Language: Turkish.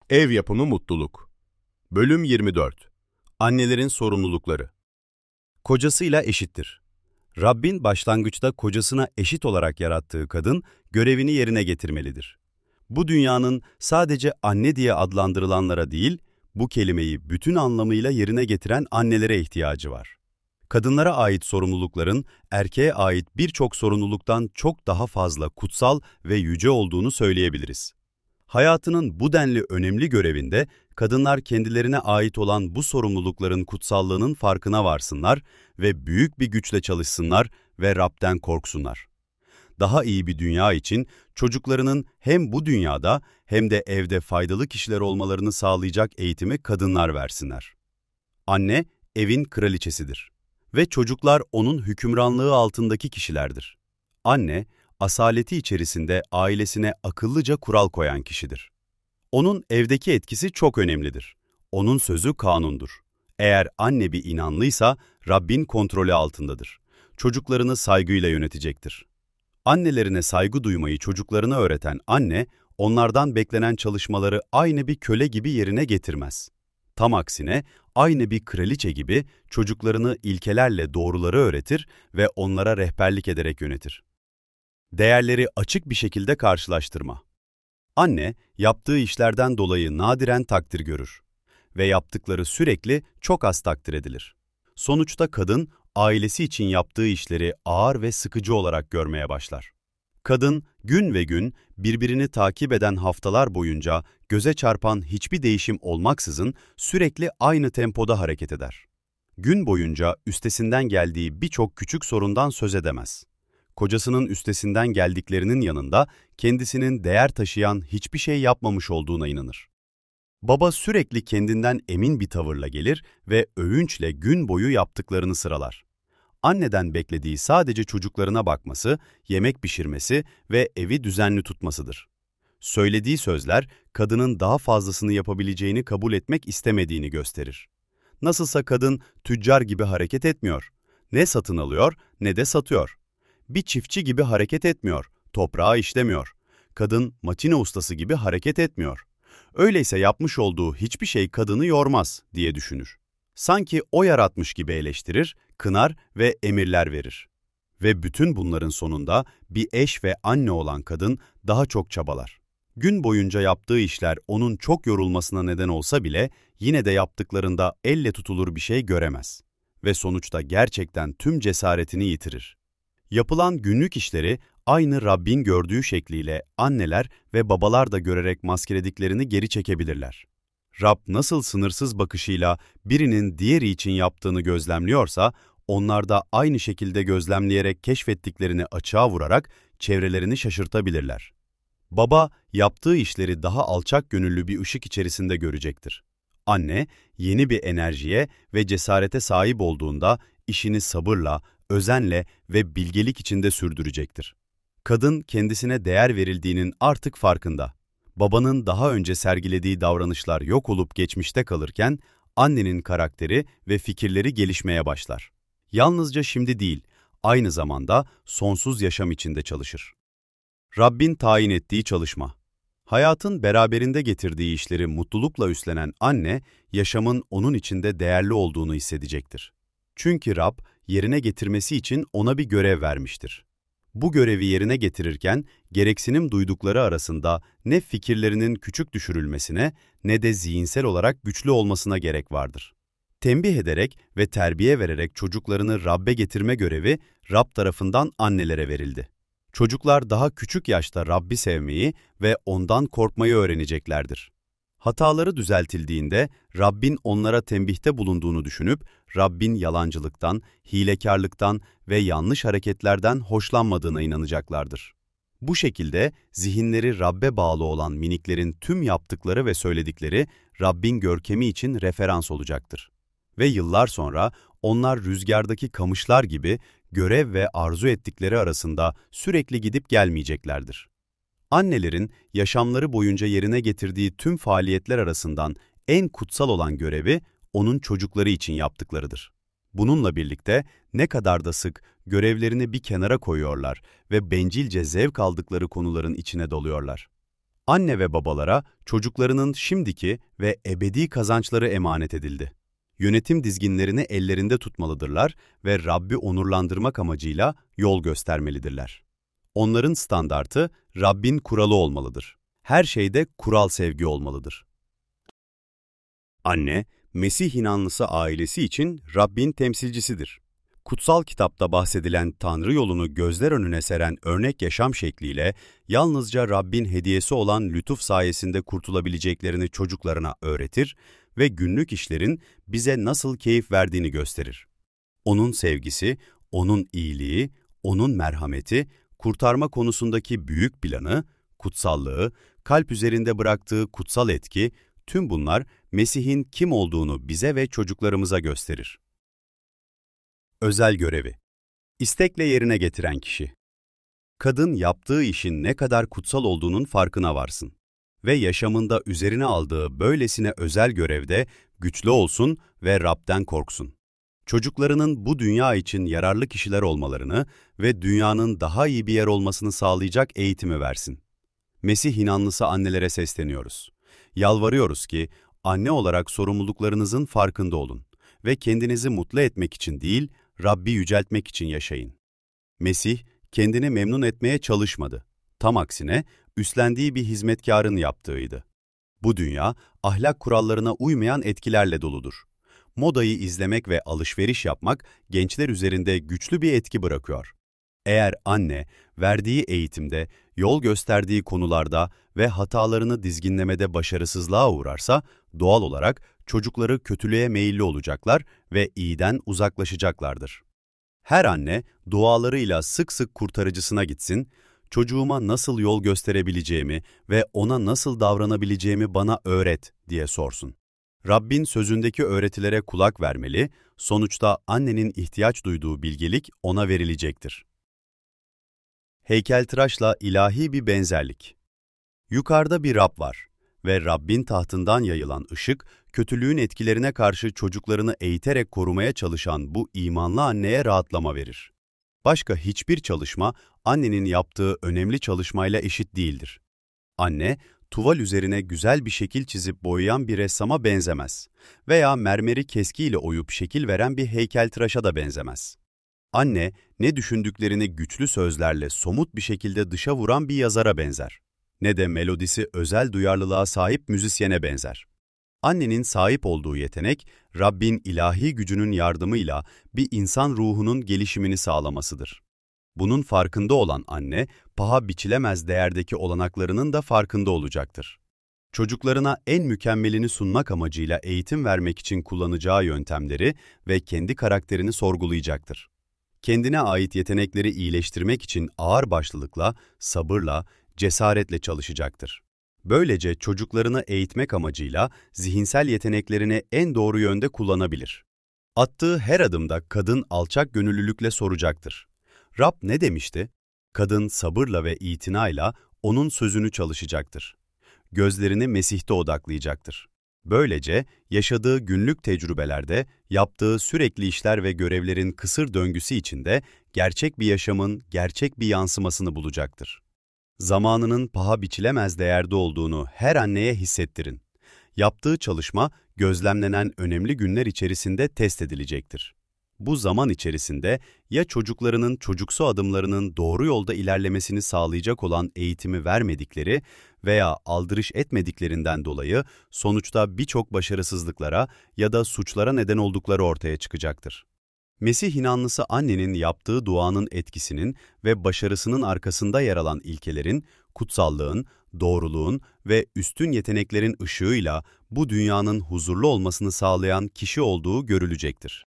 Ev yapımı mutluluk. Bölüm 24. Annelerin sorumlulukları. Kocasıyla eşittir. Rabbin başlangıçta kocasına eşit olarak yarattığı kadın görevini yerine getirmelidir. Bu dünyanın sadece anne diye adlandırılanlara değil, bu kelimeyi bütün anlamıyla yerine getiren annelere ihtiyacı var. Kadınlara ait sorumlulukların erkeğe ait birçok sorumluluktan çok daha fazla kutsal ve yüce olduğunu söyleyebiliriz. Hayatının bu denli önemli görevinde kadınlar kendilerine ait olan bu sorumlulukların kutsallığının farkına varsınlar ve büyük bir güçle çalışsınlar ve Rab'den korksunlar. Daha iyi bir dünya için çocuklarının hem bu dünyada hem de evde faydalı kişiler olmalarını sağlayacak eğitimi kadınlar versinler. Anne, evin kraliçesidir ve çocuklar onun hükümranlığı altındaki kişilerdir. Anne, asaleti içerisinde ailesine akıllıca kural koyan kişidir. Onun evdeki etkisi çok önemlidir. Onun sözü kanundur. Eğer anne bir inanlıysa Rabbin kontrolü altındadır. Çocuklarını saygıyla yönetecektir. Annelerine saygı duymayı çocuklarına öğreten anne, onlardan beklenen çalışmaları aynı bir köle gibi yerine getirmez. Tam aksine aynı bir kraliçe gibi çocuklarını ilkelerle doğruları öğretir ve onlara rehberlik ederek yönetir. Değerleri açık bir şekilde karşılaştırma. Anne, yaptığı işlerden dolayı nadiren takdir görür ve yaptıkları sürekli çok az takdir edilir. Sonuçta kadın, ailesi için yaptığı işleri ağır ve sıkıcı olarak görmeye başlar. Kadın, gün ve gün birbirini takip eden haftalar boyunca göze çarpan hiçbir değişim olmaksızın sürekli aynı tempoda hareket eder. Gün boyunca üstesinden geldiği birçok küçük sorundan söz edemez. Kocasının üstesinden geldiklerinin yanında kendisinin değer taşıyan hiçbir şey yapmamış olduğuna inanır. Baba sürekli kendinden emin bir tavırla gelir ve övünçle gün boyu yaptıklarını sıralar. Anneden beklediği sadece çocuklarına bakması, yemek pişirmesi ve evi düzenli tutmasıdır. Söylediği sözler, kadının daha fazlasını yapabileceğini kabul etmek istemediğini gösterir. Nasılsa kadın tüccar gibi hareket etmiyor. Ne satın alıyor ne de satıyor. Bir çiftçi gibi hareket etmiyor, toprağı işlemiyor. Kadın makine ustası gibi hareket etmiyor. Öyleyse yapmış olduğu hiçbir şey kadını yormaz diye düşünür. Sanki o yaratmış gibi eleştirir, kınar ve emirler verir. Ve bütün bunların sonunda bir eş ve anne olan kadın daha çok çabalar. Gün boyunca yaptığı işler onun çok yorulmasına neden olsa bile yine de yaptıklarında elle tutulur bir şey göremez. Ve sonuçta gerçekten tüm cesaretini yitirir. Yapılan günlük işleri aynı Rabbin gördüğü şekliyle anneler ve babalar da görerek maskelediklerini geri çekebilirler. Rab nasıl sınırsız bakışıyla birinin diğeri için yaptığını gözlemliyorsa, onlar da aynı şekilde gözlemleyerek keşfettiklerini açığa vurarak çevrelerini şaşırtabilirler. Baba, yaptığı işleri daha alçak gönüllü bir ışık içerisinde görecektir. Anne, yeni bir enerjiye ve cesarete sahip olduğunda işini sabırla, özenle ve bilgelik içinde sürdürecektir. Kadın kendisine değer verildiğinin artık farkında. Babanın daha önce sergilediği davranışlar yok olup geçmişte kalırken, annenin karakteri ve fikirleri gelişmeye başlar. Yalnızca şimdi değil, aynı zamanda sonsuz yaşam içinde çalışır. Rabbin tayin ettiği çalışma. Hayatın beraberinde getirdiği işleri mutlulukla üstlenen anne, yaşamın onun içinde değerli olduğunu hissedecektir. Çünkü Rab, yerine getirmesi için ona bir görev vermiştir. Bu görevi yerine getirirken, gereksinim duydukları arasında ne fikirlerinin küçük düşürülmesine ne de zihinsel olarak güçlü olmasına gerek vardır. Tembih ederek ve terbiye vererek çocuklarını Rab'be getirme görevi Rab tarafından annelere verildi. Çocuklar daha küçük yaşta Rabbi sevmeyi ve ondan korkmayı öğreneceklerdir. Hataları düzeltildiğinde Rabbin onlara tembihte bulunduğunu düşünüp Rabbin yalancılıktan, hilekarlıktan ve yanlış hareketlerden hoşlanmadığına inanacaklardır. Bu şekilde zihinleri Rabbe bağlı olan miniklerin tüm yaptıkları ve söyledikleri Rabbin görkemi için referans olacaktır. Ve yıllar sonra onlar rüzgardaki kamışlar gibi görev ve arzu ettikleri arasında sürekli gidip gelmeyeceklerdir. Annelerin yaşamları boyunca yerine getirdiği tüm faaliyetler arasından en kutsal olan görevi onun çocukları için yaptıklarıdır. Bununla birlikte ne kadar da sık görevlerini bir kenara koyuyorlar ve bencilce zevk aldıkları konuların içine doluyorlar. Anne ve babalara çocuklarının şimdiki ve ebedi kazançları emanet edildi. Yönetim dizginlerini ellerinde tutmalıdırlar ve Rabbi onurlandırmak amacıyla yol göstermelidirler. Onların standartı Rabbin kuralı olmalıdır. Her şeyde kural sevgi olmalıdır. Anne, Mesih inanlısı ailesi için Rabbin temsilcisidir. Kutsal kitapta bahsedilen Tanrı yolunu gözler önüne seren örnek yaşam şekliyle yalnızca Rabbin hediyesi olan lütuf sayesinde kurtulabileceklerini çocuklarına öğretir ve günlük işlerin bize nasıl keyif verdiğini gösterir. Onun sevgisi, onun iyiliği, onun merhameti, kurtarma konusundaki büyük planı, kutsallığı, kalp üzerinde bıraktığı kutsal etki, tüm bunlar Mesih'in kim olduğunu bize ve çocuklarımıza gösterir. Özel görevi. İstekle yerine getiren kişi. Kadın yaptığı işin ne kadar kutsal olduğunun farkına varsın ve yaşamında üzerine aldığı böylesine özel görevde güçlü olsun ve Rab'den korksun. Çocuklarının bu dünya için yararlı kişiler olmalarını ve dünyanın daha iyi bir yer olmasını sağlayacak eğitimi versin. Mesih inanlısı annelere sesleniyoruz. Yalvarıyoruz ki anne olarak sorumluluklarınızın farkında olun ve kendinizi mutlu etmek için değil, Rabbi yüceltmek için yaşayın. Mesih, kendini memnun etmeye çalışmadı. Tam aksine, üstlendiği bir hizmetkarın yaptığıydı. Bu dünya, ahlak kurallarına uymayan etkilerle doludur. Modayı izlemek ve alışveriş yapmak, gençler üzerinde güçlü bir etki bırakıyor. Eğer anne, verdiği eğitimde, yol gösterdiği konularda ve hatalarını dizginlemede başarısızlığa uğrarsa, doğal olarak çocukları kötülüğe meyilli olacaklar ve iyiden uzaklaşacaklardır. Her anne, dualarıyla sık sık kurtarıcısına gitsin, çocuğuma nasıl yol gösterebileceğimi ve ona nasıl davranabileceğimi bana öğret diye sorsun. Rabbin sözündeki öğretilere kulak vermeli, sonuçta annenin ihtiyaç duyduğu bilgelik ona verilecektir. Heykeltıraşla ilahi bir benzerlik. Yukarıda bir Rab var ve Rabbin tahtından yayılan ışık, kötülüğün etkilerine karşı çocuklarını eğiterek korumaya çalışan bu imanlı anneye rahatlama verir. Başka hiçbir çalışma, annenin yaptığı önemli çalışmayla eşit değildir. Anne, tuval üzerine güzel bir şekil çizip boyayan bir ressama benzemez veya mermeri keskiyle oyup şekil veren bir heykeltıraşa da benzemez. Anne, ne düşündüklerini güçlü sözlerle somut bir şekilde dışa vuran bir yazara benzer. Ne de melodisi özel duyarlılığa sahip müzisyene benzer. Annenin sahip olduğu yetenek, Rabbin ilahi gücünün yardımıyla bir insan ruhunun gelişimini sağlamasıdır. Bunun farkında olan anne, paha biçilemez değerdeki olanaklarının da farkında olacaktır. Çocuklarına en mükemmelini sunmak amacıyla eğitim vermek için kullanacağı yöntemleri ve kendi karakterini sorgulayacaktır. Kendine ait yetenekleri iyileştirmek için ağırbaşlılıkla, sabırla, cesaretle çalışacaktır. Böylece çocuklarını eğitmek amacıyla zihinsel yeteneklerini en doğru yönde kullanabilir. Attığı her adımda kadın alçak gönüllülükle soracaktır. Rab ne demişti? Kadın sabırla ve itinayla onun sözünü çalışacaktır. Gözlerini Mesih'te odaklayacaktır. Böylece yaşadığı günlük tecrübelerde, yaptığı sürekli işler ve görevlerin kısır döngüsü içinde gerçek bir yaşamın gerçek bir yansımasını bulacaktır. Zamanının paha biçilemez değerde olduğunu her anneye hissettirin. Yaptığı çalışma gözlemlenen önemli günler içerisinde test edilecektir. Bu zaman içerisinde ya çocuklarının çocuksu adımlarının doğru yolda ilerlemesini sağlayacak olan eğitimi vermedikleri veya aldırış etmediklerinden dolayı sonuçta birçok başarısızlıklara ya da suçlara neden oldukları ortaya çıkacaktır. Mesih inanlısı annenin yaptığı duanın etkisinin ve başarısının arkasında yer alan ilkelerin, kutsallığın, doğruluğun ve üstün yeteneklerin ışığıyla bu dünyanın huzurlu olmasını sağlayan kişi olduğu görülecektir.